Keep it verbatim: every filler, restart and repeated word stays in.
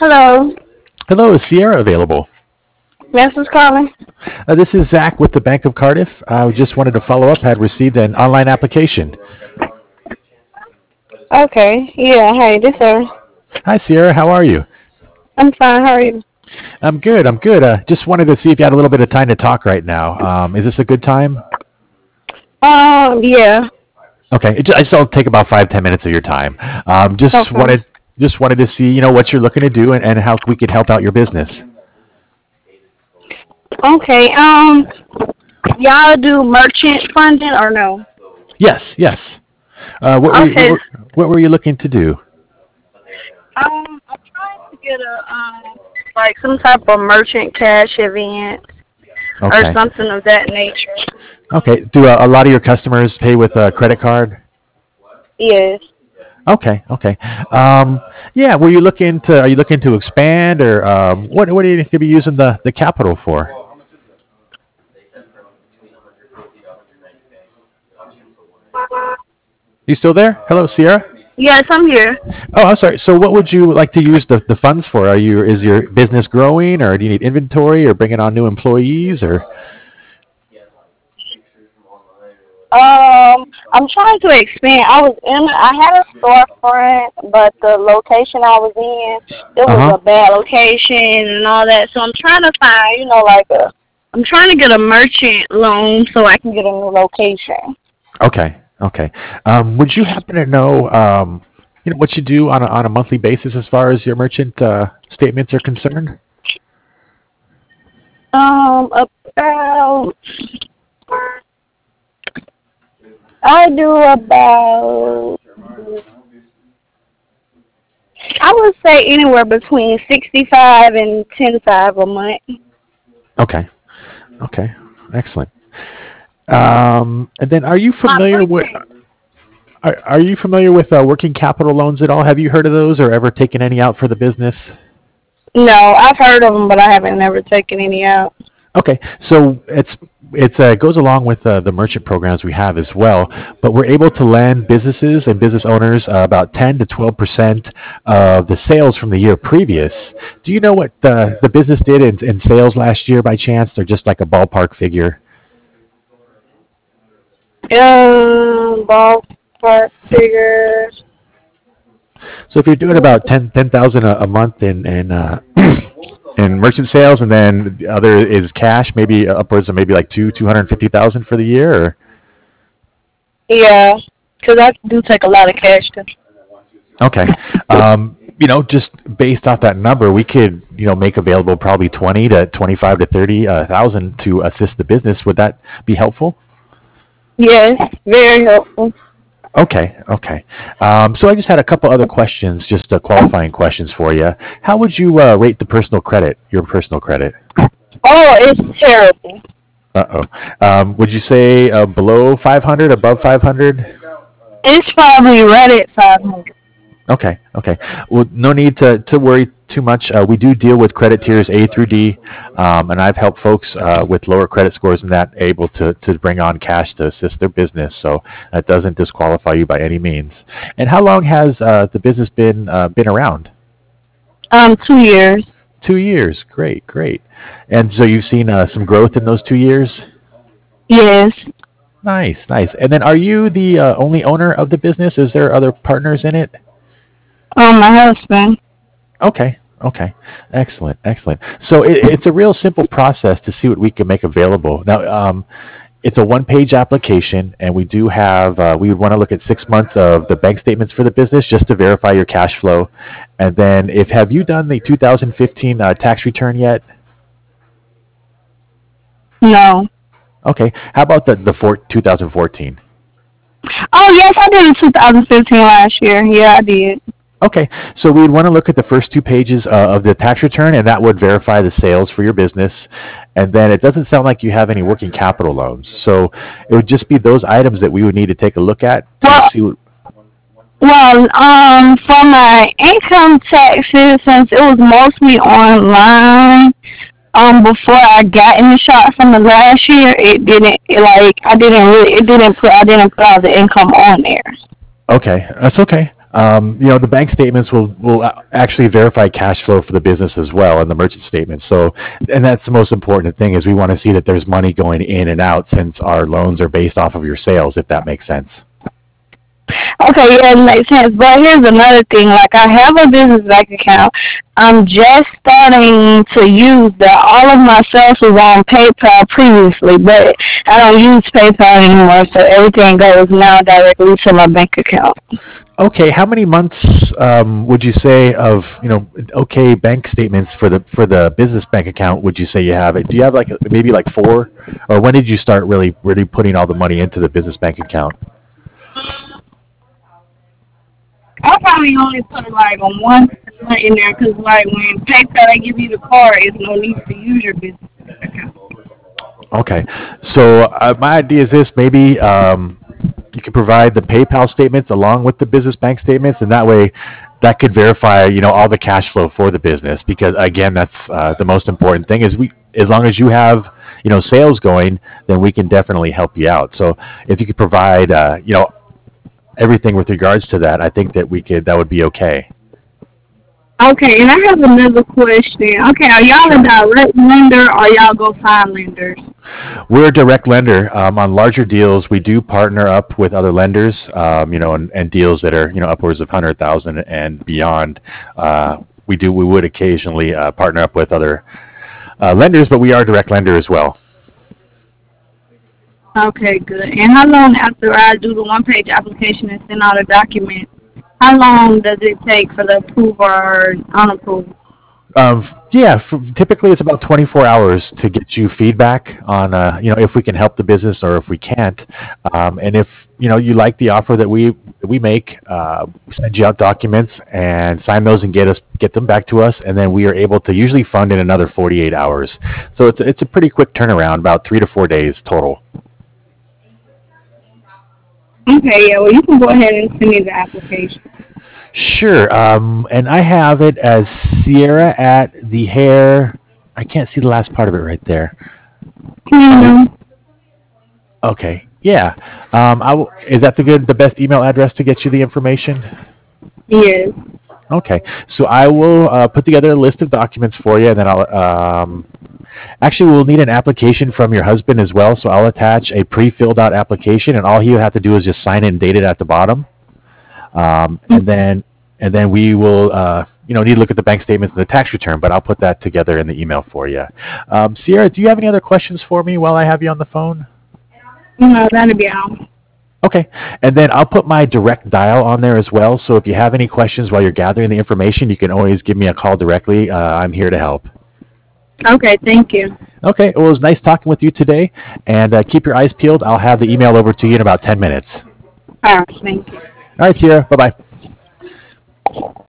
Hello. Hello, is Sierra available? Yes, who's calling? Uh, this is Zach with the Bank of Cardiff. I just wanted to follow up. Had received an online application. Okay. Yeah. Hey, this her. Hi, Sierra. How are you? I'm fine. How are you? I'm good. I'm good. Uh, just wanted to see if you had a little bit of time to talk right now. Um, is this a good time? Um. Yeah. Okay. It ju- I just will take about five ten minutes of your time. Um, just Okay. wanted just wanted to see you know what you're looking to do and, and how we could help out your business. Okay. Um. Y'all do merchant funding or no? Yes. Yes. Uh, what were you, what Okay. were what were you looking to do? Um. I'm trying to get a um like some type of merchant cash event or Okay. something of that nature. Okay. Do a, a lot of your customers pay with a credit card? Yes. Okay, okay. Um, yeah, were you looking to, are you looking to expand or um, what, what do you need to be using the, the capital for? You still there? Hello, Sierra? Yes, I'm here. Oh, I'm sorry. So what would you like to use the, the funds for? Are you, is your business growing or do you need inventory or bringing on new employees or? Um, I'm trying to expand. I was in, I had a storefront, but the location I was in, it was Uh-huh. a bad location and all that. So I'm trying to find, you know, like a, I'm trying to get a merchant loan so I can get a new location. Okay, okay. Um, would you happen to know, um, you know, what you do on a, on a monthly basis as far as your merchant uh, statements are concerned? Um, about, I do about, I would say anywhere between sixty-five and ten-five a month. Okay, okay. Excellent. Um, and then, are you My familiar with boyfriend. are, are you familiar with uh, working capital loans at all? Have you heard of those or ever taken any out for the business? No, I've heard of them, but I haven't never taken any out. Okay, so it's it's uh, goes along with uh, the merchant programs we have as well, but we're able to lend businesses and business owners uh, about ten to twelve percent of the sales from the year previous. Do you know what the the business did in, in sales last year by chance, or just like a ballpark figure? Um, ballpark figure. So if you're doing about ten ten thousand a, a month in in uh, in merchant sales, and then the other is cash, maybe upwards of maybe like two two hundred fifty thousand for the year. Or, Yeah, because I do take a lot of cash too. okay, um, you know, just based off that number, we could you know make available probably twenty to twenty five to thirty uh, thousand to assist the business. Would that be helpful? Yes, very helpful. Okay, okay. Um, so I just had a couple other questions, just uh, qualifying questions for you. How would you uh, rate the personal credit, your personal credit? Oh, it's terrible. Uh-oh. Um, would you say uh, below five hundred, above five hundred? It's probably right at five hundred. Okay, okay. Well, no need to, to worry too much. Uh, we do deal with credit tiers A through D, um, and I've helped folks uh, with lower credit scores than that able to, to bring on cash to assist their business. So that doesn't disqualify you by any means. And how long has uh, the business been uh, been around? Um, two years. Two years. Great, great. And so you've seen uh, some growth in those two years? Yes. Nice, nice. And then are you the uh, only owner of the business? Is there other partners in it? Um, my husband. Okay. Okay. Excellent. Excellent. So it, it's a real simple process to see what we can make available. Now, um, it's a one-page application, and we do have. Uh, we would want to look at six months of the bank statements for the business just to verify your cash flow, and then if have you done the two thousand fifteen uh, tax return yet? No. Okay. How about the the four, two thousand fourteen? Oh, yes, I did in two thousand fifteen last year. Yeah, I did. Okay, so we'd want to look at the first two pages uh, of the tax return, and that would verify the sales for your business. And then it doesn't sound like you have any working capital loans, so it would just be those items that we would need to take a look at to Well, see what. well, um, for my income taxes, since it was mostly online, um, before I got in the shop from the last year, it didn't, it, like, I didn't really, it didn't put, I didn't put all the income on there. Okay, that's okay. Um, you know, the bank statements will will actually verify cash flow for the business as well, and the merchant statements. So, and that's the most important thing is we want to see that there's money going in and out since our loans are based off of your sales, if that makes sense. Okay, yeah, it makes sense. But here's another thing. Like, I have a business bank account. I'm just starting to use that. All of my sales was on PayPal previously, but I don't use PayPal anymore, so everything goes now directly to my bank account. Okay, how many months um, would you say of you know okay bank statements for the for the business bank account would you say you have it? Do you have like maybe like four, or when did you start really really putting all the money into the business bank account? I probably only put like on one in there because, like, when PayPal they give you the card, it's no need to use your business account. Okay, so uh, my idea is this: maybe um, you can provide the PayPal statements along with the business bank statements, and that way, that could verify you know all the cash flow for the business. Because again, that's uh, the most important thing is we as long as you have you know sales going, then we can definitely help you out. So if you could provide uh, you know everything with regards to that, I think that we could that would be okay. Okay, and I have another question. Okay, are y'all a Sure. direct lender or y'all go find lenders? We're a direct lender. Um, on larger deals, we do partner up with other lenders, um, you know, and, and deals that are, you know, upwards of one hundred thousand and beyond. Uh, we do, we would occasionally uh, partner up with other uh, lenders, but we are a direct lender as well. Okay, good. And how long after I do the one page application and send all the documents, how long does it take for the approval or unapproval? Um, yeah, f typically it's about twenty-four hours to get you feedback on, uh, you know, if we can help the business or if we can't. Um, and if, you know, you like the offer that we that we make, uh, we send you out documents and sign those and get us get them back to us, and then we are able to usually fund in another forty-eight hours. So it's it's a pretty quick turnaround, about three to four days total. Okay, yeah, well, you can go ahead and send me the application. Sure. Um, and I have it as Sierra at the hair. I can't see the last part of it right there. Oh, Hmm. okay. Yeah. Um, I w- is that the good, the best email address to get you the information? Yes. Okay. So I will uh, put together a list of documents for you, and then I'll um, actually we'll need an application from your husband as well. So I'll attach a pre-filled out application, and all he would have to do is just sign it and date it at the bottom, um, and then and then we will. Uh, you know, need to look at the bank statements and the tax return, but I'll put that together in the email for you. Um, Sierra, do you have any other questions for me while I have you on the phone? No, that'll be all. Okay. And then I'll put my direct dial on there as well. So if you have any questions while you're gathering the information, you can always give me a call directly. Uh, I'm here to help. Okay, thank you. Okay. Well, it was nice talking with you today. And uh, keep your eyes peeled. I'll have the email over to you in about ten minutes. All right, thank you. All right, Sierra. Bye bye.